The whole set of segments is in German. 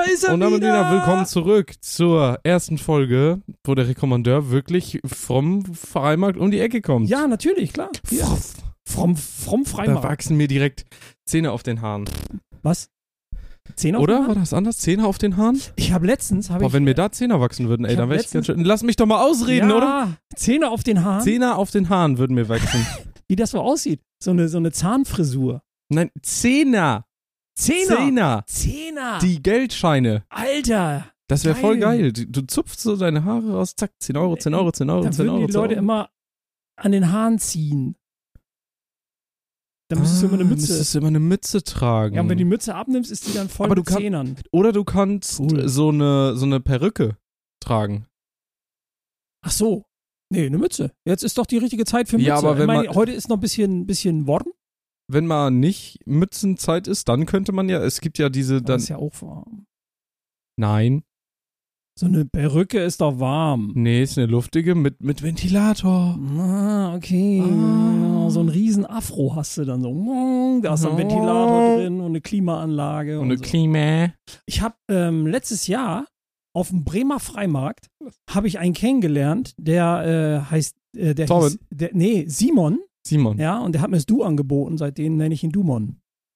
da ist er Und damit wieder. willkommen zurück zur ersten Folge, wo der Rekommandeur wirklich vom Freimarkt um die Ecke kommt. Ja, natürlich, klar. Hier. Vom Da Freimarkt. wachsen mir direkt Zähne auf den Haaren. Was? Zähne auf Oder? den War Haaren? das anders? Zähne auf den Haaren? Ich habe letztens... Boah, wenn mir da Zähne wachsen würden, ey, ich dann hab wäre ich letztens- ganz schön... Lass mich doch mal ausreden, ja, oder? Zähne auf den Haaren. Zähne auf den Haaren würden mir wachsen. Wie das so aussieht. So eine Zahnfrisur. Nein, Zehner. Zehner. Die Geldscheine. Alter. Das wäre voll Geil. geil. Du zupfst so deine Haare raus, zack, 10 Euro, 10 Euro, 10 Euro, Dann 10 würden Euro. die Leute 10 Euro. immer an den Haaren ziehen. Dann müsstest du immer eine Mütze... Müsstest du immer eine Mütze tragen. Ja, und wenn die Mütze abnimmst, ist die dann voll Aber mit du kann- Zähnern. Oder du kannst Cool. so eine Perücke tragen. Ach so. Nee, eine Mütze. Jetzt ist doch die richtige Zeit für Mütze. Ja, aber wenn ich meine, man- heute ist noch ein bisschen warm. Wenn mal nicht Mützenzeit ist, dann könnte man ja, es gibt ja diese Das dann. ist ja auch warm. Nein, So eine Perücke ist doch warm. nee, ist eine luftige mit Ventilator. Ah, okay. Ah. So ein riesen Afro hast du dann so. Da ist ein Ventilator drin und eine Klimaanlage. Und eine so. Klima. Ich habe letztes Jahr auf dem Bremer Freimarkt habe ich einen kennengelernt, der heißt, der Torben. hieß, Simon. Simon. Ja, und der hat mir das Du angeboten, seitdem nenne ich ihn Dumon.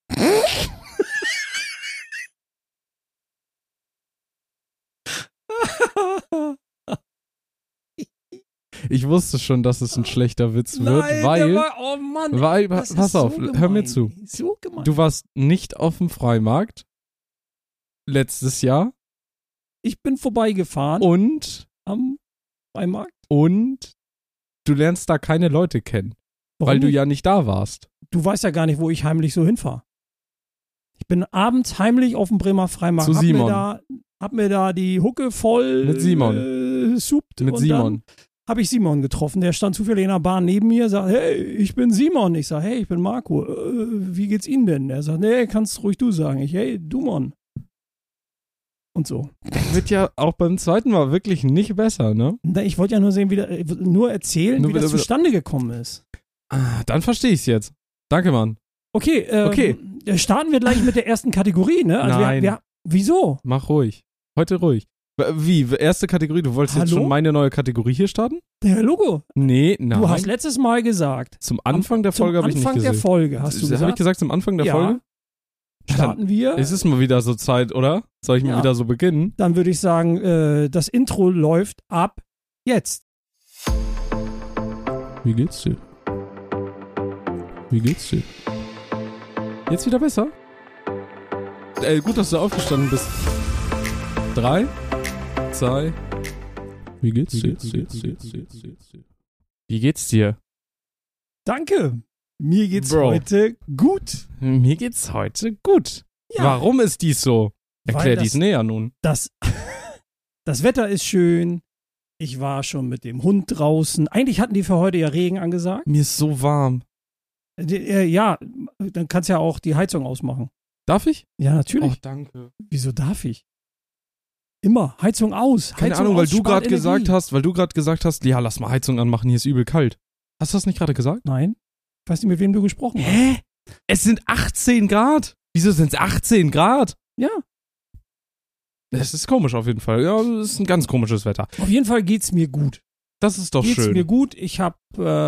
Ich wusste schon, dass es ein schlechter Witz wird, Nein, weil, der war, oh Mann, weil das ist pass auf, so hör mir gemein. zu. So gemein. Du warst nicht auf dem Freimarkt letztes Jahr Ich bin vorbeigefahren und am Freimarkt. du lernst da keine Leute kennen, Warum weil du nicht? ja nicht da warst. Du weißt ja gar nicht, wo ich heimlich so hinfahre. Ich bin abends heimlich auf dem Bremer Freimarkt. Zu Simon. Hab mir da die Hucke voll Mit Simon. suppt. Mit und Simon. Dann habe ich Simon getroffen. Der stand zufällig in der Bahn neben mir, sagt, hey, ich bin Simon. Ich sag, hey, ich bin Marco. Wie geht's Ihnen denn? Er sagt, nee, kannst ruhig du sagen. Ich, hey, Dumon. Und so. Wird ja auch beim zweiten Mal wirklich nicht besser, ne? Ich wollte ja nur sehen, nur erzählen, Nur wie das wieder- zustande gekommen ist. Ah, dann verstehe ich es jetzt. Danke, Mann. Okay, Okay. Starten wir gleich mit der ersten Kategorie, ne? Also Nein. Wieso? Mach ruhig. Heute ruhig. Wie? Erste Kategorie? Du wolltest jetzt Hallo? schon meine neue Kategorie hier starten? Der Logo. Nee, nein. Du hast letztes Mal gesagt. Zum Anfang der Folge habe ich nicht Zum Anfang der gesehen. Folge hast du Habe ich gesagt. gesagt zum Anfang der Ja. Folge? Starten wir. Es ist mal wieder so Zeit, oder? Soll ich mal Ja. wieder so beginnen? Dann würde ich sagen, das Intro läuft ab jetzt. Wie geht's dir? Wie geht's dir? Jetzt wieder besser? Gut, dass du aufgestanden bist. 3, 2, wie geht's dir? Wie geht's dir? Danke. Mir geht's Bro. heute gut. Mir geht's heute gut. Ja. Warum ist dies so? Erklär Weil dies näher nun. Das Wetter ist schön. Ich war schon mit dem Hund draußen. Eigentlich hatten die für heute ja Regen angesagt. Mir ist so warm. Ja, dann kannst du ja auch die Heizung ausmachen. Darf ich? Ja, natürlich. Oh, danke. Wieso darf ich? Immer. Heizung aus. Keine Heizung Ahnung, weil aus, du spart gerade gesagt Energie. hast, ja, lass mal Heizung anmachen, hier ist übel kalt. Hast du das nicht gerade gesagt? Nein. Ich weiß nicht, mit wem du gesprochen hast. Hä? Es sind 18 Grad. Wieso sind es 18 Grad? Ja. Das ist komisch auf jeden Fall. Ja, das ist ein ganz komisches Wetter. Auf jeden Fall geht's mir gut. Das ist doch Geht's schön. mir gut. Ich habe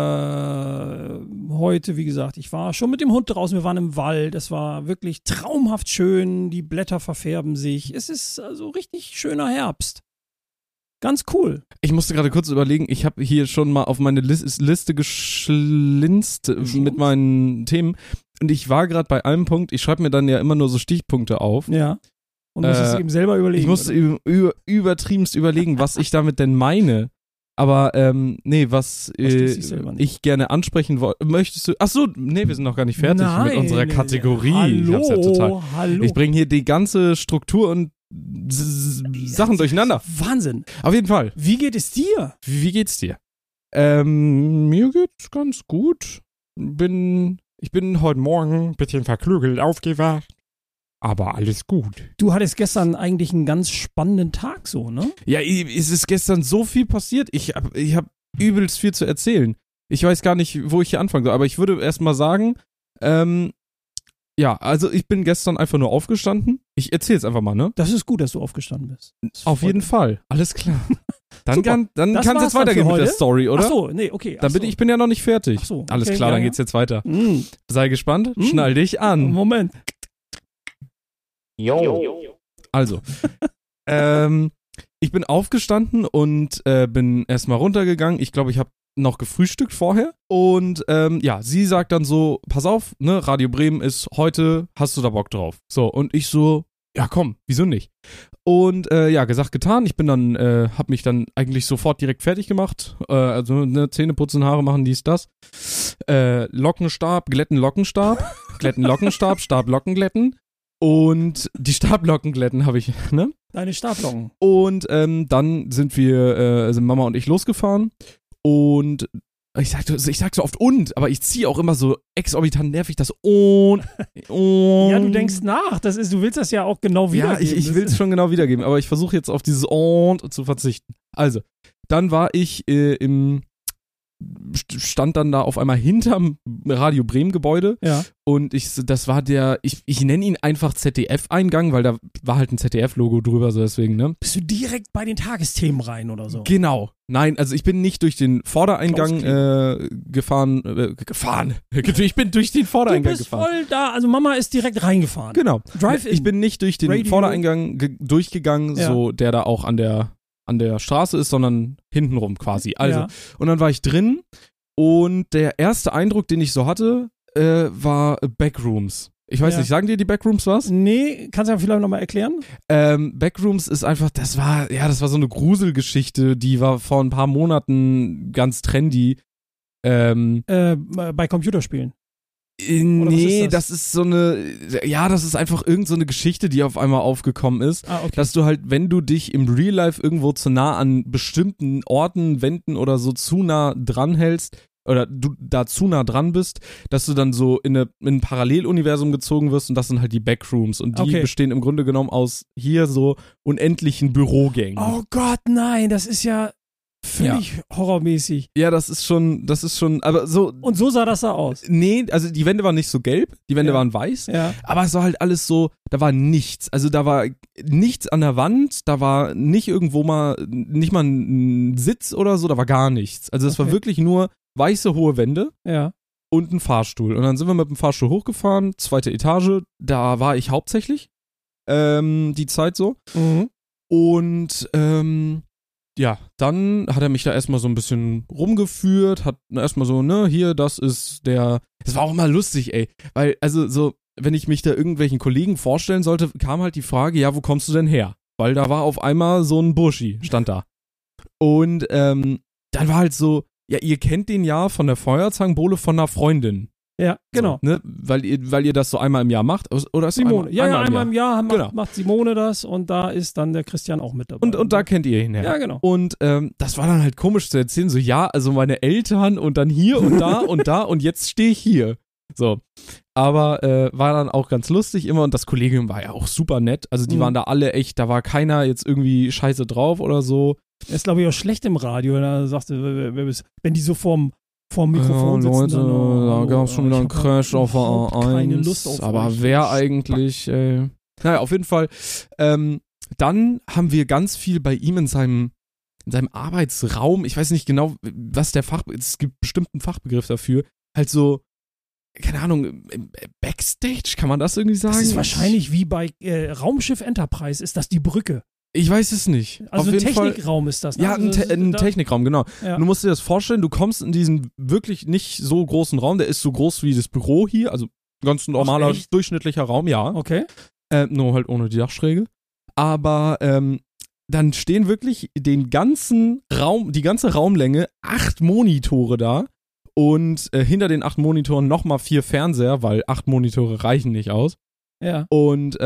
heute, wie gesagt, ich war schon mit dem Hund draußen. Wir waren im Wald. Es war wirklich traumhaft schön. Die Blätter verfärben sich. Es ist also richtig schöner Herbst. Ganz cool. Ich musste gerade kurz überlegen, ich habe hier schon mal auf meine Liste geschlinzt mit meinen Themen. Und ich war gerade bei einem Punkt, ich schreibe mir dann ja immer nur so Stichpunkte auf. Ja. Und musst es eben selber überlegen. Ich musste übertriebenst überlegen, was ich damit denn meine. Aber nee, was Verstehst dich selber nicht. ich gerne ansprechen wollte. Möchtest du? Ach so, nee, wir sind noch gar nicht fertig mit unserer Kategorie. Hallo, Ich hab's ja total. hallo. Ich bringe hier die ganze Struktur und Sachen durcheinander. Wahnsinn. Auf jeden Fall. Wie geht es dir? Wie geht's dir? Mir geht's ganz gut. Ich bin heute Morgen ein bisschen verklügelt aufgewacht. Aber alles gut. Du hattest gestern eigentlich einen ganz spannenden Tag so, ne? Ja, es ist gestern so viel passiert. Ich hab übelst viel zu erzählen. Ich weiß gar nicht, wo ich hier anfangen soll. Aber ich würde erst mal sagen, ja, also ich bin gestern einfach nur aufgestanden. Ich erzähl's einfach mal, ne? Das ist gut, dass du aufgestanden bist. Auf jeden Fall. Alles klar. Dann Super. kann Das es war's jetzt dann weitergehen für mit der heute? Story, oder? Ach so, nee, okay. Dann bin ich bin ja noch nicht fertig. Ach so, Alles okay, klar, ja, dann ja. geht's jetzt weiter. Mm. Sei gespannt, schnall dich an. Moment. Also, ich bin aufgestanden und bin erstmal runtergegangen. Ich glaube, ich habe noch gefrühstückt vorher. Und ja, sie sagt dann so, pass auf, ne, Radio Bremen ist heute, hast du da Bock drauf? So, und ich so, ja komm, wieso nicht? Und ja, gesagt, getan. Ich bin dann, hab mich dann eigentlich sofort direkt fertig gemacht. Also, ne, Zähne putzen, Haare machen, dies, das. Lockenstab, glätten Lockenstab, glätten Lockenstab, Stablocken glätten. Und die Stablocken glätten habe ich, ne? Deine Stablocken. Und dann sind Mama und ich losgefahren. Und ich sag so oft aber ich ziehe auch immer so exorbitant nervig das und. Ja, du denkst nach. Du willst das ja auch genau wiedergeben. Ja, ich will es schon genau wiedergeben, aber ich versuche jetzt auf dieses und zu verzichten. Also, dann war ich stand dann da auf einmal hinterm Radio Bremen Gebäude. Ja. Und das war ich nenne ihn einfach ZDF-Eingang, weil da war halt ein ZDF-Logo drüber, so deswegen, ne? Bist du direkt bei den Tagesthemen rein oder so? Genau. Nein, also ich bin nicht durch den Vordereingang gefahren. Ich bin durch den Vordereingang gefahren. Du bist voll da, also Mama ist direkt reingefahren. Genau. Drive-in. Ich bin nicht durch den Radio. Vordereingang durchgegangen, Ja. so der da auch an der Straße ist, sondern hintenrum quasi. Also, Ja. und dann war ich drin und der erste Eindruck, den ich so hatte, war Backrooms. Ich weiß Ja. nicht, sagen dir die Backrooms was? Nee, kannst du ja vielleicht nochmal erklären? Backrooms ist einfach, das war so eine Gruselgeschichte, die war vor ein paar Monaten ganz trendy. Bei Computerspielen. Nee, ist das? das ist das ist einfach irgend so eine Geschichte, die auf einmal aufgekommen ist, Okay. dass du halt, wenn du dich im Real Life irgendwo zu nah an bestimmten Orten, Wänden oder so zu nah dran hältst, oder du da zu nah dran bist, dass du dann so in ein Paralleluniversum gezogen wirst und das sind halt die Backrooms und die bestehen im Grunde genommen aus hier so unendlichen Bürogängen. Oh Gott, nein, das ist ja völlig horrormäßig. Ja, das ist schon, aber so. Und so sah das da aus. Nee, also die Wände waren nicht so gelb, die Wände waren weiß, Ja. aber es war halt alles so, da war nichts. Also da war nichts an der Wand, da war nicht irgendwo nicht mal ein Sitz oder so, da war gar nichts. Also es war wirklich nur weiße, hohe Wände Ja. und ein Fahrstuhl. Und dann sind wir mit dem Fahrstuhl hochgefahren, 2. Etage, da war ich hauptsächlich die Zeit so. Mhm. Und ja, dann hat er mich da erstmal so ein bisschen rumgeführt, hat erstmal so, ne, hier, das war auch immer lustig, ey, weil, also so, wenn ich mich da irgendwelchen Kollegen vorstellen sollte, kam halt die Frage, ja, wo kommst du denn her? Weil da war auf einmal so ein Burschi, stand da. Und dann war halt so, ja, ihr kennt den ja von der Feuerzangenbowle von einer Freundin. Ja, genau. So, ne? Weil ihr das so einmal im Jahr macht, oder ist Simone. Einmal im Jahr Genau. macht Simone das und da ist dann der Christian auch mit dabei. Und da kennt ihr ihn her. Ja, genau. Und das war dann halt komisch zu erzählen, so ja, also meine Eltern und dann hier und da und da und jetzt stehe ich hier. So. Aber war dann auch ganz lustig immer und das Kollegium war ja auch super nett. Also die waren da alle echt, da war keiner jetzt irgendwie scheiße drauf oder so. Er ist, glaube ich, auch schlecht im Radio, wenn er sagt, wenn die so vorm Mikrofon sitzen. Leute, da gab es schon wieder einen Crash auf der A1. Keine Lust auf aber euch. wer eigentlich, Naja, auf jeden Fall. Dann haben wir ganz viel bei ihm in seinem Arbeitsraum, ich weiß nicht genau, was es gibt bestimmt einen Fachbegriff dafür, halt so, keine Ahnung, Backstage, kann man das irgendwie sagen? Das ist wahrscheinlich wie bei Raumschiff Enterprise, ist das die Brücke. Ich weiß es nicht. Also auf ein jeden Fall, Technikraum ist das. Ne? ja, ein Technikraum, genau. Ja. Du musst dir das vorstellen, du kommst in diesen wirklich nicht so großen Raum, der ist so groß wie das Büro hier, also ganz normaler, durchschnittlicher Raum, ja. Okay. Nur halt ohne die Dachschräge. Aber dann stehen wirklich die ganze Raumlänge 8 Monitore da und hinter den 8 Monitoren nochmal 4 Fernseher, weil 8 Monitore reichen nicht aus. Ja. Und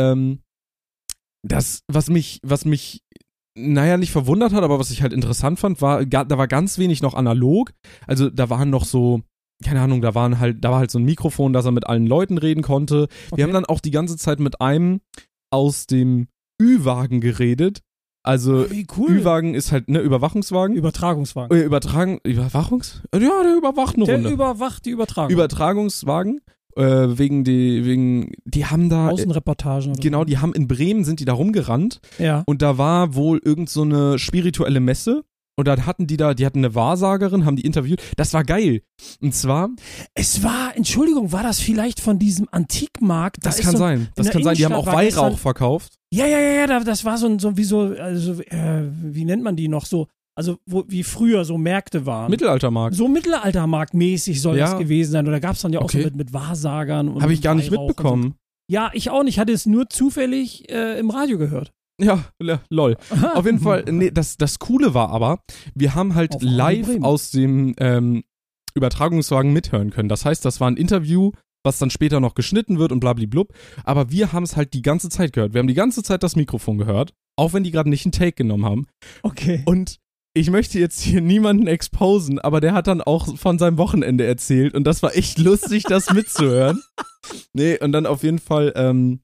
das, was mich, naja, nicht verwundert hat, aber was ich halt interessant fand, da war ganz wenig noch analog. Also da waren noch so, keine Ahnung, da war halt so ein Mikrofon, dass er mit allen Leuten reden konnte. Okay. Wir haben dann auch die ganze Zeit mit einem aus dem Ü-Wagen geredet. Also Wie cool. Ü-Wagen ist halt, ne, Überwachungswagen. Übertragungswagen. Überwachungs? Ja, der überwacht eine Der Runde. überwacht die Übertragung. Übertragungswagen. die haben da, Außenreportagen oder genau, so. die haben in Bremen, sind die da rumgerannt Ja. und da war wohl irgend so eine spirituelle Messe und da hatten die hatten eine Wahrsagerin, haben die interviewt, das war geil. Und zwar, Entschuldigung, war das vielleicht von diesem Antikmarkt? das kann sein, die haben auch Weihrauch verkauft. Ja, das war wie nennt man die noch so? Also, wie früher so Märkte waren. Mittelaltermarkt. So Mittelaltermarktmäßig soll Ja. das gewesen sein. Oder gab es dann ja auch Okay. so mit Wahrsagern und Habe ich gar nicht Weihrauch und mitbekommen. So. Ja, ich auch nicht. Hatte es nur zufällig im Radio gehört. Ja, lol. Auf jeden Fall, nee, das Coole war aber, wir haben halt Auf Radio live Bremen. aus dem Übertragungswagen mithören können. Das heißt, das war ein Interview, was dann später noch geschnitten wird und blablablub. Aber wir haben es halt die ganze Zeit gehört. Wir haben die ganze Zeit das Mikrofon gehört, auch wenn die gerade nicht einen Take genommen haben. Okay. Und ich möchte jetzt hier niemanden exposen, aber der hat dann auch von seinem Wochenende erzählt und das war echt lustig, das mitzuhören. Nee, und dann auf jeden Fall,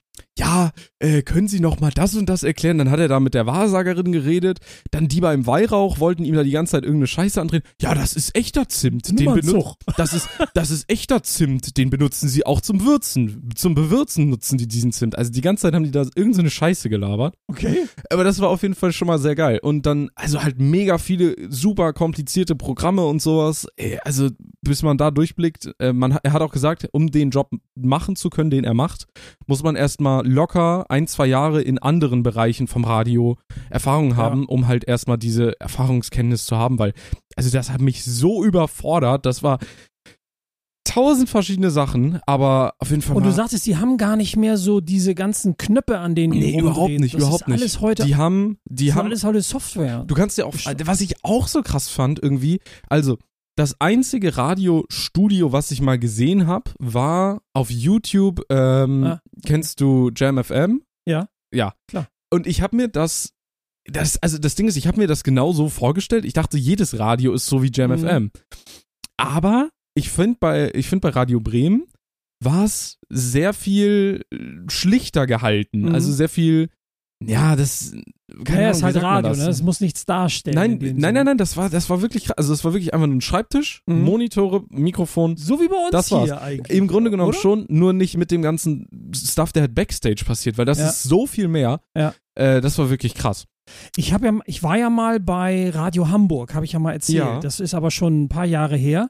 können Sie noch mal das und das erklären? Dann hat er da mit der Wahrsagerin geredet, dann die beim Weihrauch wollten ihm da die ganze Zeit irgendeine Scheiße andrehen. Ja, das ist echter Zimt. Das ist echter Zimt, den benutzen Sie auch zum Würzen. Zum Bewürzen nutzen die diesen Zimt. Also die ganze Zeit haben die da irgendeine Scheiße gelabert. Okay. Aber das war auf jeden Fall schon mal sehr geil. Und dann, also halt mega viele super komplizierte Programme und sowas. Also bis man da durchblickt, er hat auch gesagt, um den Job machen zu können, den er macht, muss man erstmal locker 1-2 Jahre in anderen Bereichen vom Radio Erfahrung haben, um halt erstmal diese Erfahrungskenntnis zu haben, weil, also das hat mich so überfordert, das war 1000 verschiedene Sachen, aber auf jeden Fall. Und du sagtest, die haben gar nicht mehr so diese ganzen Knöpfe, an denen die rumdrehen. Überhaupt nicht. Alles heute, die haben alles heute Software. Du kannst ja auch, was ich auch so krass fand irgendwie, also das einzige Radiostudio, was ich mal gesehen habe, war auf YouTube, kennst du Jam FM? Ja. Ja. Klar. Und ich habe mir das Ding ist, ich habe mir das genau so vorgestellt. Ich dachte, jedes Radio ist so wie Jam FM. Aber ich finde bei Radio Bremen war es sehr viel schlichter gehalten. Also sehr viel, das ist halt Radio, ne? Das muss nichts darstellen. Nein, das war wirklich, also das war wirklich einfach nur ein Schreibtisch, Monitore, Mikrofon. So wie bei uns das hier war's. eigentlich. Im Grunde genommen oder? schon, nur nicht mit dem ganzen Stuff, der halt Backstage passiert, weil das ist so viel mehr. Ja. Das war wirklich krass. Ich war ja mal bei Radio Hamburg, habe ich ja mal erzählt. Ja. Das ist aber schon ein paar Jahre her.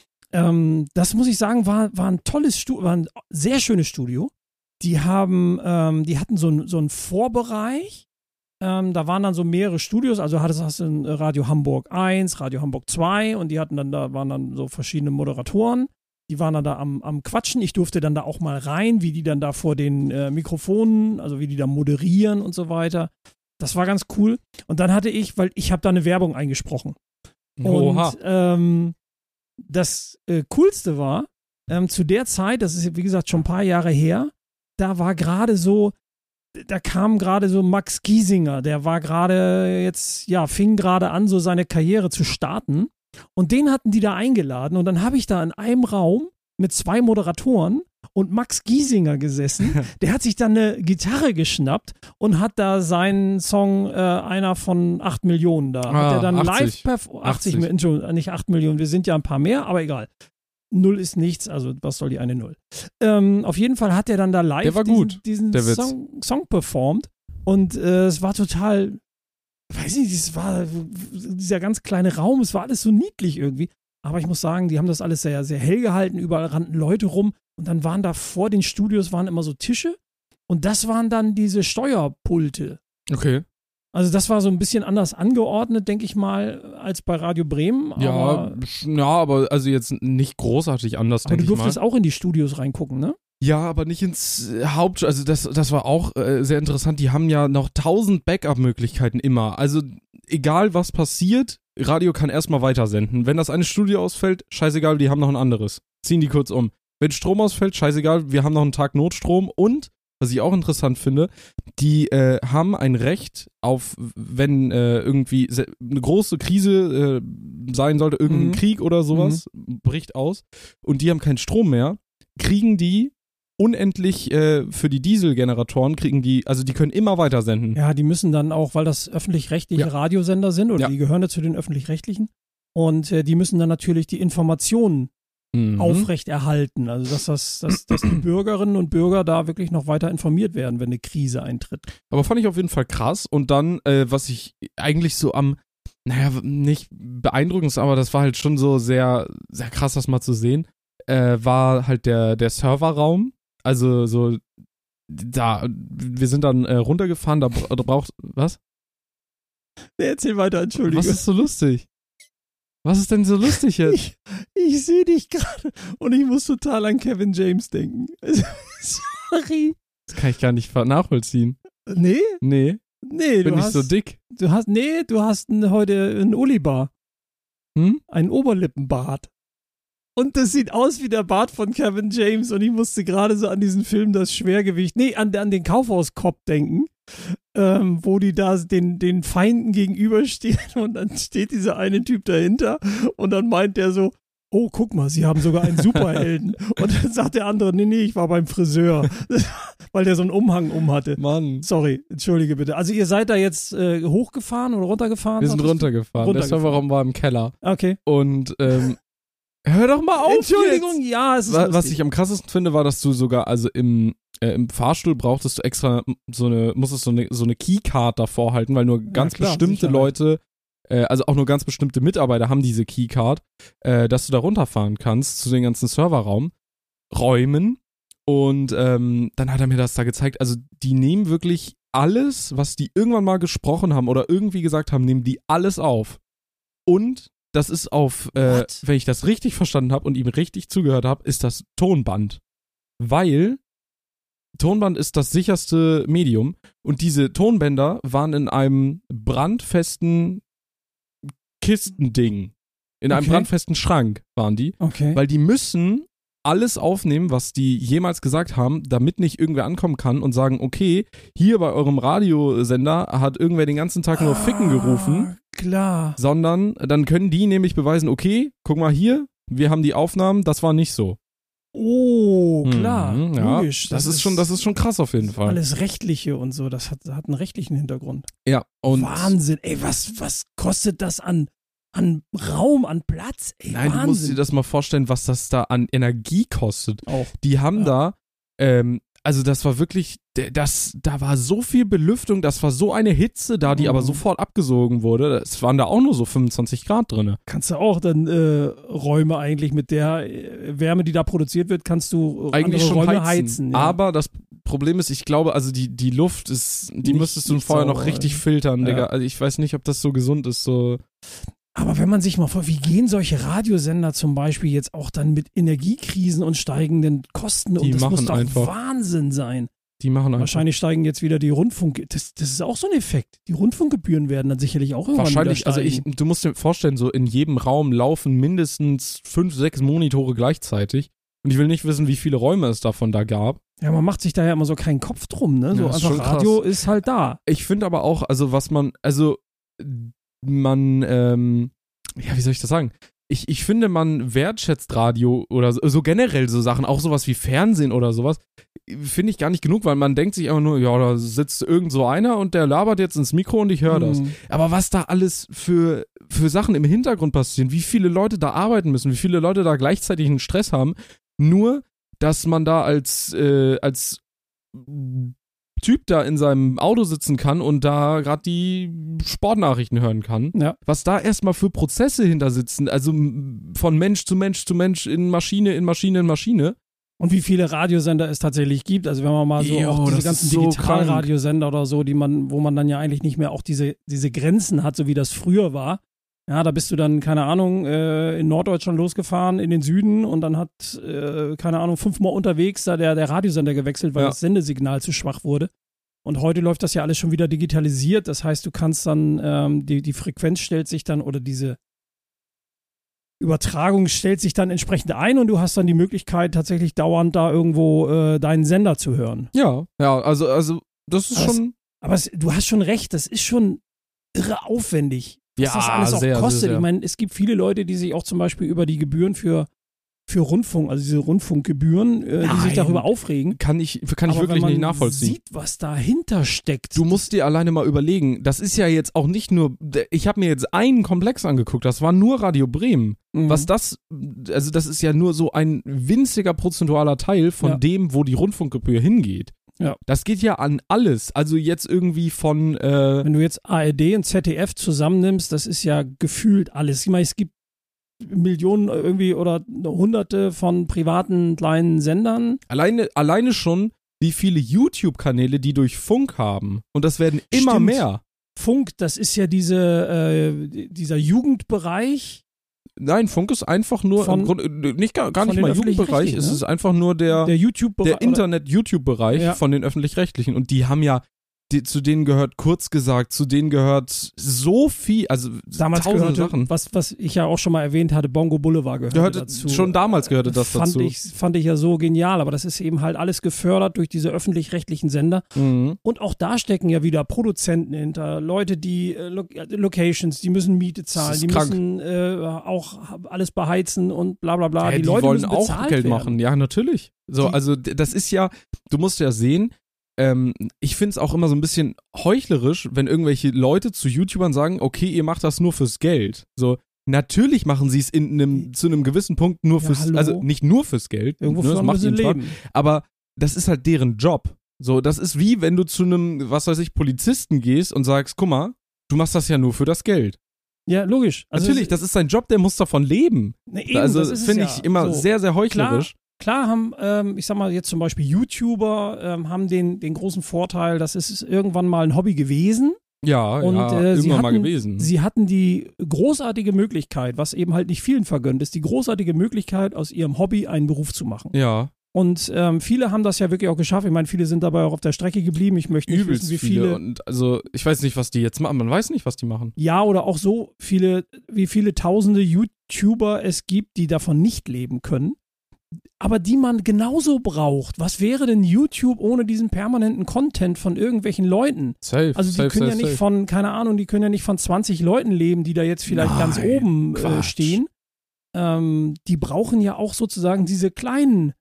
Das muss ich sagen, war ein tolles Studio, war ein sehr schönes Studio. Die hatten so einen Vorbereich. Da waren dann so mehrere Studios, also hast du Radio Hamburg 1, Radio Hamburg 2 und da waren dann so verschiedene Moderatoren. Die waren dann da am Quatschen. Ich durfte dann da auch mal rein, wie die dann da vor den Mikrofonen, also wie die da moderieren und so weiter. Das war ganz cool. Und dann weil ich habe da eine Werbung eingesprochen. Oha. Und das Coolste war, zu der Zeit, das ist wie gesagt schon ein paar Jahre her, da kam gerade so Max Giesinger, der war fing gerade an, so seine Karriere zu starten. Und den hatten die da eingeladen und dann habe ich da in einem Raum mit 2 Moderatoren und Max Giesinger gesessen. Der hat sich dann eine Gitarre geschnappt und hat da seinen Song, einer von 8 Millionen da. Hat er dann 80. live 80 Millionen, Entschuldigung, nicht 8 Millionen, wir sind ja ein paar mehr, aber egal. 0 ist nichts, also was soll die eine 0? Auf jeden Fall hat er dann da live der war gut, diesen der Song performt und es war total, weiß nicht, es war dieser ganz kleine Raum, es war alles so niedlich irgendwie, aber ich muss sagen, die haben das alles sehr, sehr hell gehalten, überall rannten Leute rum und dann waren da vor den Studios waren immer so Tische und das waren dann diese Steuerpulte. Okay. Also das war so ein bisschen anders angeordnet, denke ich mal, als bei Radio Bremen. Aber also jetzt nicht großartig anders, denke ich mal. Aber du durftest auch in die Studios reingucken, ne? Ja, aber nicht ins also das war auch sehr interessant. Die haben ja noch 1000 Backup-Möglichkeiten immer. Also egal was passiert, Radio kann erstmal weitersenden. Wenn das eine Studio ausfällt, scheißegal, die haben noch ein anderes. Ziehen die kurz um. Wenn Strom ausfällt, scheißegal, wir haben noch einen Tag Notstrom und was ich auch interessant finde, die haben ein Recht auf, wenn irgendwie eine große Krise sein sollte, irgendein Krieg oder sowas, bricht aus und die haben keinen Strom mehr, kriegen die unendlich für die Dieselgeneratoren, also die können immer weiter senden. Ja, die müssen dann auch, weil das öffentlich-rechtliche Radiosender sind oder die gehören ja zu den öffentlich-rechtlichen und die müssen dann natürlich die Informationen aufrechterhalten. Also dass die Bürgerinnen und Bürger da wirklich noch weiter informiert werden, wenn eine Krise eintritt. Aber fand ich auf jeden Fall krass. Und dann, was ich eigentlich so nicht beeindruckend, aber das war halt schon so sehr, sehr krass, das mal zu sehen, war halt der Serverraum. Also so, wir sind dann runtergefahren, da braucht, was? Erzähl weiter, Entschuldigung. Was ist so lustig? Was ist denn so lustig jetzt? Ich sehe dich gerade und ich muss total an Kevin James denken. Sorry. Das kann ich gar nicht nachvollziehen. Nee? Nee. Nee, Bin ich so dick? Du hast heute einen Uli-Bar. Einen Oberlippenbart. Und das sieht aus wie der Bart von Kevin James und ich musste gerade so an diesen Film Das Schwergewicht, an den Kaufhauskopf denken, wo die da den Feinden gegenüberstehen und dann steht dieser eine Typ dahinter und dann meint der so, oh, guck mal, sie haben sogar einen Superhelden. Und dann sagt der andere, nee, ich war beim Friseur, weil der so einen Umhang hatte. Mann. Sorry, entschuldige bitte. Also ihr seid da jetzt hochgefahren oder runtergefahren? Wir sind runtergefahren. Der Serverraum war im Keller. Okay. Und hör doch mal auf. Entschuldigung, jetzt. Ja, es ist Was ich am krassesten finde, war, dass du sogar, also im Fahrstuhl brauchtest du extra musstest so eine Keycard davor halten, weil nur ganz bestimmte Leute, also auch nur ganz bestimmte Mitarbeiter haben diese Keycard, dass du da runterfahren kannst zu den ganzen Serverräumen. Und dann hat er mir das da gezeigt. Also die nehmen wirklich alles, was die irgendwann mal gesprochen haben oder irgendwie gesagt haben, nehmen die alles auf. Und das ist wenn ich das richtig verstanden habe und ihm richtig zugehört habe, ist das Tonband. Weil Tonband ist das sicherste Medium und diese Tonbänder waren in einem brandfesten Kistending, in einem brandfesten Schrank waren die, weil die müssen alles aufnehmen, was die jemals gesagt haben, damit nicht irgendwer ankommen kann und sagen, okay, hier bei eurem Radiosender hat irgendwer den ganzen Tag nur Ficken gerufen. Klar. Sondern dann können die nämlich beweisen, okay, guck mal hier, wir haben die Aufnahmen, das war nicht so. Oh, klar, logisch. Das ist schon krass auf jeden Fall. Alles Rechtliche und so, das hat einen rechtlichen Hintergrund. Ja. Und Wahnsinn, ey, was kostet das an Raum, an Platz? Ey, nein, Wahnsinn. Du musst dir das mal vorstellen, was das da an Energie kostet. Auch. Die haben da, also das war wirklich, da war so viel Belüftung, das war so eine Hitze da, die aber sofort abgesogen wurde. Es waren da auch nur so 25 Grad drin. Kannst du auch dann Räume eigentlich mit der Wärme, die da produziert wird, kannst du eigentlich schon Räume heizen. Ja. Aber das Problem ist, ich glaube, also die Luft ist, die müsstest du vorher noch richtig filtern, Digga. Also ich weiß nicht, ob das so gesund ist, so. Aber wenn man sich mal vor, wie gehen solche Radiosender zum Beispiel jetzt auch dann mit Energiekrisen und steigenden Kosten und das muss doch einfach Wahnsinn sein. Die machen einfach. Wahrscheinlich steigen jetzt wieder die Rundfunk, das ist auch so ein Effekt. Die Rundfunkgebühren werden dann sicherlich auch irgendwann wahrscheinlich, wieder steigen. Also du musst dir vorstellen, so in jedem Raum laufen mindestens 5, 6 Monitore gleichzeitig. Und ich will nicht wissen, wie viele Räume es davon da gab. Ja, man macht sich da ja immer so keinen Kopf drum, ne? So ja, einfach Radio ist halt da. Ich finde aber auch, also ja, wie soll ich das sagen? Ich finde, man wertschätzt Radio oder so generell so Sachen, auch sowas wie Fernsehen oder sowas, finde ich gar nicht genug, weil man denkt sich einfach nur, ja, da sitzt irgend so einer und der labert jetzt ins Mikro und ich höre das. Aber was da alles für Sachen im Hintergrund passieren, wie viele Leute da arbeiten müssen, wie viele Leute da gleichzeitig einen Stress haben, nur, dass man da als Typ da in seinem Auto sitzen kann und da gerade die Sportnachrichten hören kann. Ja. Was da erstmal für Prozesse hinter sitzen, also von Mensch zu Mensch zu Mensch, in Maschine, in Maschine, in Maschine. Und wie viele Radiosender es tatsächlich gibt. Also wenn man mal so auch diese ganzen so Digitalradiosender oder so, wo man dann ja eigentlich nicht mehr auch diese Grenzen hat, so wie das früher war. Ja, da bist du dann, keine Ahnung, in Norddeutschland losgefahren, in den Süden und dann hat, keine Ahnung, 5-mal unterwegs da der Radiosender gewechselt, weil das Sendesignal zu schwach wurde. Und heute läuft das ja alles schon wieder digitalisiert. Das heißt, du kannst dann, die Frequenz stellt sich dann, oder diese Übertragung stellt sich dann entsprechend ein und du hast dann die Möglichkeit, tatsächlich dauernd da irgendwo deinen Sender zu hören. Ja, also das ist schon. Aber du hast schon recht, das ist schon irre aufwendig. Was das alles auch sehr, kostet. sehr, sehr. Ich meine, es gibt viele Leute, die sich auch zum Beispiel über die Gebühren für für Rundfunk, also diese Rundfunkgebühren, die sich darüber aufregen. Kann ich wirklich nicht nachvollziehen. Sieht, was dahinter steckt. Du musst dir alleine mal überlegen, das ist ja jetzt auch nicht nur, ich habe mir jetzt einen Komplex angeguckt, das war nur Radio Bremen. Was das ist ja nur so ein winziger prozentualer Teil von dem, wo die Rundfunkgebühr hingeht. Ja. Das geht ja an alles. Also jetzt irgendwie von wenn du jetzt ARD und ZDF zusammennimmst, das ist ja gefühlt alles. Ich meine, es gibt Millionen irgendwie oder Hunderte von privaten kleinen Sendern. Alleine schon, wie viele YouTube-Kanäle die durch Funk haben. Und das werden immer mehr. Funk, das ist ja dieser Jugendbereich. Nein, Funk ist einfach nur gar nicht mal Jugendbereich, es ist einfach nur der Internet-YouTube-Bereich von den Öffentlich-Rechtlichen. Und die haben ja, zu denen gehört, kurz gesagt, zu denen gehört so viel, also damals tausende gehörte, Sachen. Was ich ja auch schon mal erwähnt hatte, Bongo Boulevard gehörte dazu. Schon damals gehörte das dazu. Fand ich ja so genial, aber das ist eben halt alles gefördert durch diese öffentlich-rechtlichen Sender. Und auch da stecken ja wieder Produzenten hinter, Leute, die Locations, die müssen Miete zahlen, die müssen auch alles beheizen und bla bla bla. Die Leute wollen müssen auch bezahlt Geld werden. machen, ja natürlich. So, also das ist ja, du musst ja sehen, ich finde es auch immer so ein bisschen heuchlerisch, wenn irgendwelche Leute zu YouTubern sagen, okay, ihr macht das nur fürs Geld. So, natürlich machen sie es zu einem gewissen Punkt nur fürs, also nicht nur fürs Geld, irgendwo das macht ihnen leben. Spaß, aber das ist halt deren Job. So, das ist wie, wenn du zu einem, was weiß ich, Polizisten gehst und sagst, guck mal, du machst das ja nur für das Geld. Ja, logisch. Also natürlich, das ist sein Job, der muss davon leben. Eben, also das finde ich immer sehr, sehr heuchlerisch. Klar haben, ich sag mal jetzt zum Beispiel YouTuber, haben den großen Vorteil, das ist irgendwann mal ein Hobby gewesen. Ja, und, irgendwann mal gewesen. Sie hatten die großartige Möglichkeit, was eben halt nicht vielen vergönnt ist, die großartige Möglichkeit, aus ihrem Hobby einen Beruf zu machen. Ja. Und viele haben das ja wirklich auch geschafft. Ich meine, viele sind dabei auch auf der Strecke geblieben. Ich möchte nicht wissen, wie viele. Und also ich weiß nicht, was die jetzt machen. Man weiß nicht, was die machen. Ja, oder auch so viele, wie viele tausende YouTuber es gibt, die davon nicht leben können. Aber die man genauso braucht. Was wäre denn YouTube ohne diesen permanenten Content von irgendwelchen Leuten? Safe. Also die können ja nicht von, keine Ahnung, die können ja nicht von 20 Leuten leben, die da jetzt vielleicht ganz oben stehen. Die brauchen ja auch sozusagen diese kleinen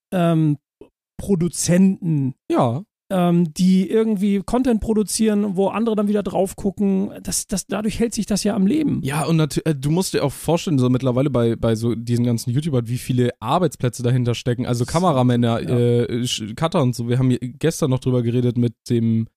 Produzenten. Ja. Die irgendwie Content produzieren, wo andere dann wieder drauf gucken. Dadurch hält sich das ja am Leben. Ja, und du musst dir auch vorstellen, so mittlerweile bei so diesen ganzen YouTubern, wie viele Arbeitsplätze dahinter stecken. Also Kameramänner, Cutter und so. Wir haben gestern noch drüber geredet mit dem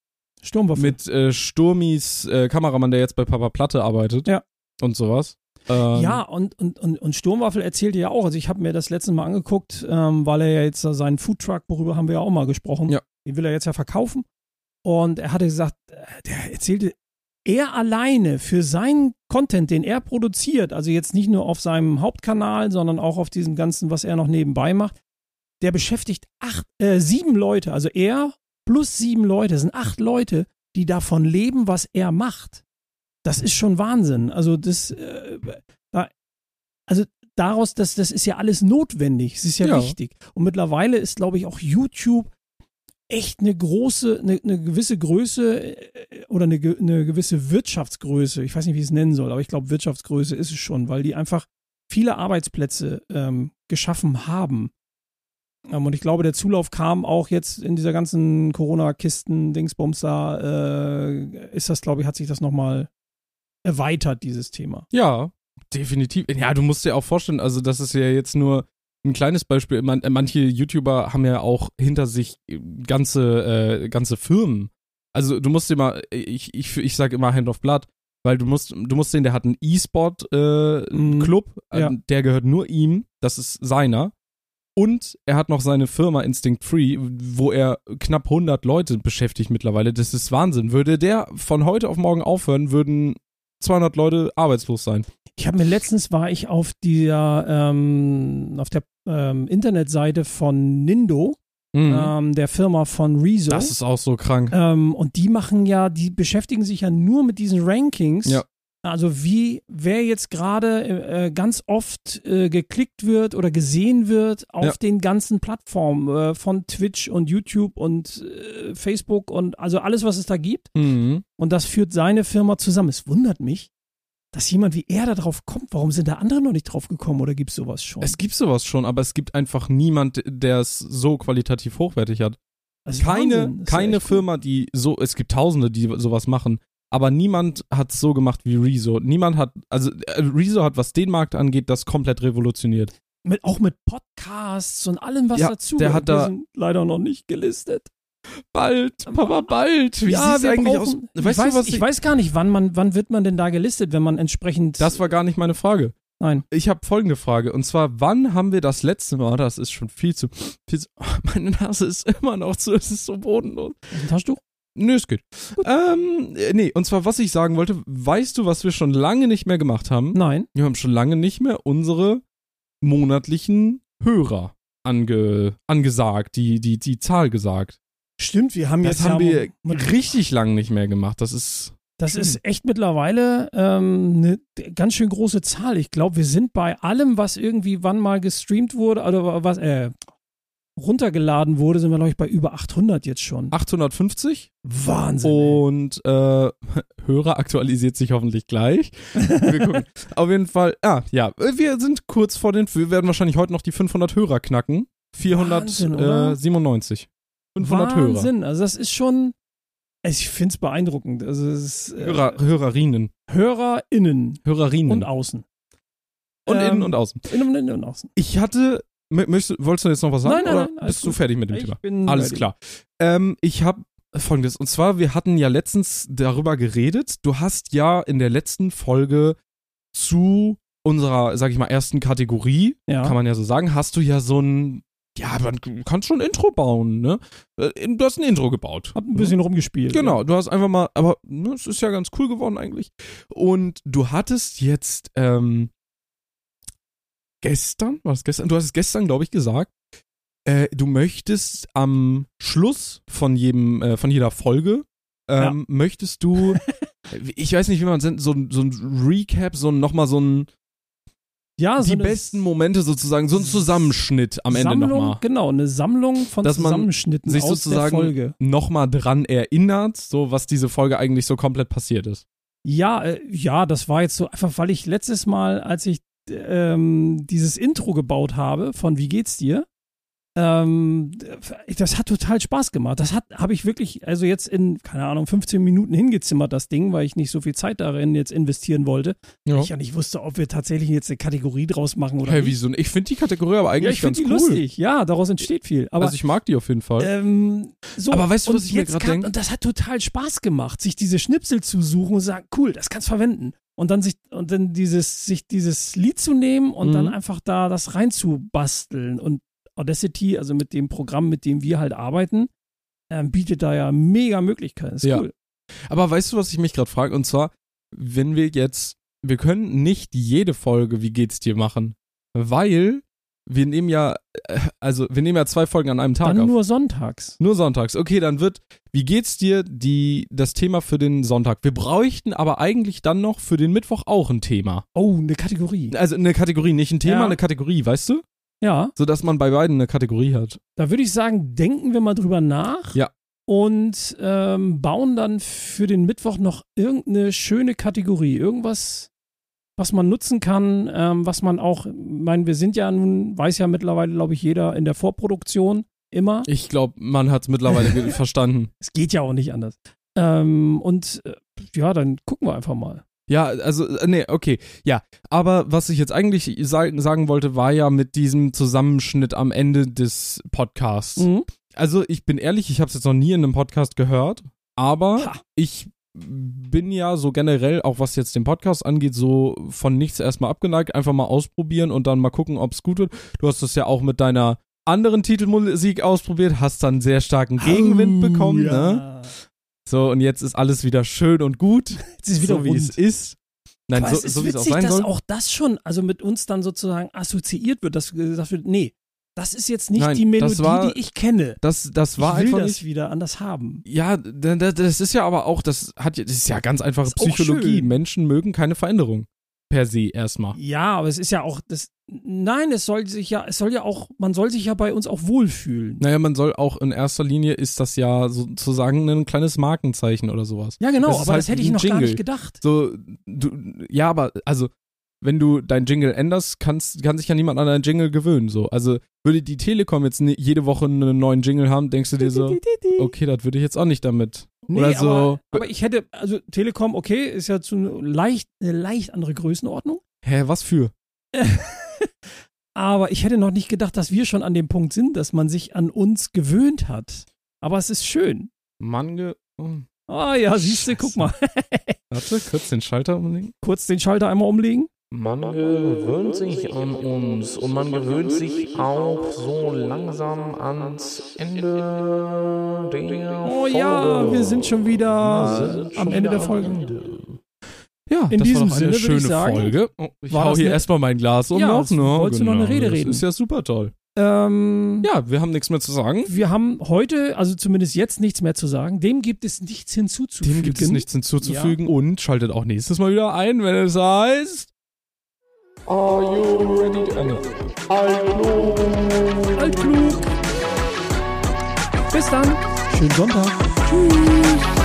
Sturmis Kameramann, der jetzt bei Papa Platte arbeitet. Ja. Und sowas. Ja, und Sturmwaffel erzählte ja auch, also ich habe mir das letzte Mal angeguckt, weil er ja jetzt seinen Foodtruck, worüber haben wir ja auch mal gesprochen, den will er jetzt ja verkaufen. Und er hatte gesagt, der erzählte, er alleine für seinen Content, den er produziert, also jetzt nicht nur auf seinem Hauptkanal, sondern auch auf diesem ganzen, was er noch nebenbei macht, der beschäftigt 7 Leute, also er plus 7 Leute, sind 8 Leute, die davon leben, was er macht. Das ist schon Wahnsinn. Also daraus, das ist ja alles notwendig. Es ist ja wichtig. Und mittlerweile ist, glaube ich, auch YouTube echt eine gewisse Größe oder eine gewisse Wirtschaftsgröße. Ich weiß nicht, wie ich es nennen soll, aber ich glaube, Wirtschaftsgröße ist es schon, weil die einfach viele Arbeitsplätze geschaffen haben. Und ich glaube, der Zulauf kam auch jetzt in dieser ganzen Corona-Kisten-Dingsbums da, ist das, glaube ich, hat sich das nochmal erweitert, dieses Thema. Ja, definitiv. Ja, du musst dir auch vorstellen, also das ist ja jetzt nur ein kleines Beispiel. Manche YouTuber haben ja auch hinter sich ganze Firmen. Also du musst dir mal, ich sage immer Hand of Blood, weil du musst sehen, der hat einen E-Sport-Club, der gehört nur ihm, das ist seiner. Und er hat noch seine Firma Instinct Free, wo er knapp 100 Leute beschäftigt mittlerweile. Das ist Wahnsinn. Würde der von heute auf morgen aufhören, würden 200 Leute arbeitslos sein. Letztens war ich auf der Internetseite von Nindo, der Firma von Rezo. Das ist auch so krank. Und die beschäftigen sich ja nur mit diesen Rankings. Ja. Also wer jetzt gerade ganz oft geklickt wird oder gesehen wird auf den ganzen Plattformen von Twitch und YouTube und Facebook und also alles, was es da gibt. Und das führt seine Firma zusammen. Es wundert mich, dass jemand wie er da drauf kommt. Warum sind da andere noch nicht drauf gekommen oder gibt es sowas schon? Es gibt sowas schon, aber es gibt einfach niemand, der es so qualitativ hochwertig hat. Das ist Wahnsinn. Das ist Keine echt Firma, die so, es gibt Tausende, die sowas machen, aber niemand hat es so gemacht wie Rezo. Rezo hat, was den Markt angeht, das komplett revolutioniert. Auch mit Podcasts und allem, was dazu. Der hat Wir sind leider noch nicht gelistet. Bald, Papa, bald. Wie ja, sieht's eigentlich aus? Ich weiß gar nicht, wann wird man denn da gelistet, wenn man entsprechend... Das war gar nicht meine Frage. Nein. Ich habe folgende Frage, und zwar, wann haben wir das letzte Mal, das ist schon viel zu meine Nase ist immer noch zu, es ist so bodenlos. Ein Taschentuch? Nö, es geht. Und zwar, was ich sagen wollte, weißt du, was wir schon lange nicht mehr gemacht haben? Nein. Wir haben schon lange nicht mehr unsere monatlichen Hörer angesagt, die Zahl gesagt. Stimmt, wir haben Das jetzt haben wir richtig lang nicht mehr gemacht. Das ist echt mittlerweile eine ganz schön große Zahl. Ich glaube, wir sind bei allem, was irgendwie wann mal gestreamt wurde oder was runtergeladen wurde, sind wir, glaube ich, bei über 800 jetzt schon. 850. Wahnsinn. Und Hörer aktualisiert sich hoffentlich gleich. Wir gucken. Auf jeden Fall, wir sind kurz vor wir werden wahrscheinlich heute noch die 500 Hörer knacken. 497. 500 Hörer. Wahnsinn, also das ist schon, ich finde es beeindruckend. Also es ist, Hörerinnen. HörerInnen. Hörerinnen. Und außen. Und innen und außen. Innen und außen. Ich hatte, wolltest du jetzt noch was sagen? Nein, oder alles bist du gut. fertig mit dem Thema? Bin Alles ready. klar. Ich habe Folgendes, und zwar, wir hatten ja letztens darüber geredet, du hast ja in der letzten Folge zu unserer, sag ich mal, ersten Kategorie, kann man ja so sagen, hast du ja so ein, man kann schon ein Intro bauen, ne? Du hast ein Intro gebaut. Hab ein bisschen rumgespielt. Genau, du hast einfach mal, aber es ist ja ganz cool geworden eigentlich. Und du hattest jetzt gestern, war das gestern? Du hast es gestern, glaube ich, gesagt, du möchtest am Schluss von jeder Folge, möchtest du, ich weiß nicht, wie man es nennt, so ein Recap, die besten Momente sozusagen, so ein Zusammenschnitt am Ende nochmal. Genau, eine Sammlung von dass Zusammenschnitten sich aus der Folge. Sozusagen nochmal dran erinnert, so was diese Folge eigentlich so komplett passiert ist. Ja, das war jetzt so einfach, weil ich letztes Mal, als ich dieses Intro gebaut habe von Wie geht's dir, das hat total Spaß gemacht. Das habe ich wirklich, also jetzt in, keine Ahnung, 15 Minuten hingezimmert, das Ding, weil ich nicht so viel Zeit darin jetzt investieren wollte. Ja. Ich ja nicht wusste, ob wir tatsächlich jetzt eine Kategorie draus machen oder nicht. Wieso? Ich finde die Kategorie aber eigentlich ganz cool. Ich finde die lustig. Ja, daraus entsteht viel. Aber, also ich mag die auf jeden Fall. Aber weißt du, was ich mir gerade denke? Und das hat total Spaß gemacht, sich diese Schnipsel zu suchen und sagen, cool, das kannst du verwenden. Und dann sich dieses Lied zu nehmen und dann einfach da das reinzubasteln. Und Audacity, also mit dem Programm, mit dem wir halt arbeiten, bietet da ja mega Möglichkeiten. Das ist cool. Aber weißt du, was ich mich gerade frage? Und zwar, wenn wir können nicht jede Folge Wie geht's dir machen, weil wir nehmen ja 2 Folgen an einem Tag dann auf. Nur sonntags. Nur sonntags. Okay, dann wird Wie geht's dir das Thema für den Sonntag. Wir bräuchten aber eigentlich dann noch für den Mittwoch auch ein Thema. Oh, eine Kategorie. Also eine Kategorie, nicht ein Thema, eine Kategorie, weißt du? Ja. Sodass man bei beiden eine Kategorie hat. Da würde ich sagen, denken wir mal drüber nach. Ja. Und bauen dann für den Mittwoch noch irgendeine schöne Kategorie. Irgendwas, was man nutzen kann, was man auch, ich meine, wir sind ja nun, weiß ja mittlerweile, glaube ich, jeder in der Vorproduktion immer. Ich glaube, man hat es mittlerweile verstanden. Es geht ja auch nicht anders. Dann gucken wir einfach mal. Ja, also, okay, ja. Aber was ich jetzt eigentlich sagen wollte, war ja mit diesem Zusammenschnitt am Ende des Podcasts. Mhm. Also, ich bin ehrlich, ich habe es jetzt noch nie in einem Podcast gehört, aber ich bin ja so generell, auch was jetzt den Podcast angeht, so von nichts erstmal abgeneigt, einfach mal ausprobieren und dann mal gucken, ob es gut wird. Du hast das ja auch mit deiner anderen Titelmusik ausprobiert, hast dann sehr starken Gegenwind bekommen, ne? So, und jetzt ist alles wieder schön und gut. Jetzt ist wieder so, wie es ist. Nein, aber so wie es auch sein dass soll. auch das schon, also mit uns dann sozusagen assoziiert wird, dass gesagt wird, nee, das ist jetzt nicht die Melodie, die ich kenne. Das war ich will einfach das nicht wieder anders haben. Ja, das ist ja aber auch, das ist ja ganz einfache Psychologie. Schön. Menschen mögen keine Veränderung. per se erstmal. Ja, aber es ist ja auch nein, man soll sich ja bei uns auch wohlfühlen. Naja, man soll auch in erster Linie ist das ja sozusagen ein kleines Markenzeichen oder sowas. Ja, genau, das aber halt das hätte ich noch gar nicht gedacht. So, ja, aber also, wenn du dein Jingle änderst, kann sich ja niemand an deinen Jingle gewöhnen. So. Also würde die Telekom jetzt jede Woche einen neuen Jingle haben, denkst du dir so, okay, das würde ich jetzt auch nicht damit. Nee, oder so. Aber ich hätte, also Telekom, okay, ist ja eine leicht andere Größenordnung. Hä, was für? Aber ich hätte noch nicht gedacht, dass wir schon an dem Punkt sind, dass man sich an uns gewöhnt hat. Aber es ist schön. Ah ja, siehst du, guck mal. Warte, kurz den Schalter umlegen. Kurz den Schalter einmal umlegen. Man gewöhnt sich an uns und man gewöhnt sich auch so langsam ans Ende der Folge. Oh ja, wir sind schon wieder am Ende der Folge. Ja, in das diesem war doch eine Sinne würde ich schöne sagen, Ich hau hier erstmal mein Glas um. Ja, noch, ne? wolltest du noch eine Rede reden? Das ist ja super toll. Ja, wir haben nichts mehr zu sagen. Wir haben heute, also zumindest jetzt nichts mehr zu sagen. Dem gibt es nichts hinzuzufügen. Ja. Und schaltet auch nächstes Mal wieder ein, wenn es heißt Are you ready to Altklug. Bis dann. Schönen Sonntag. Tschüss.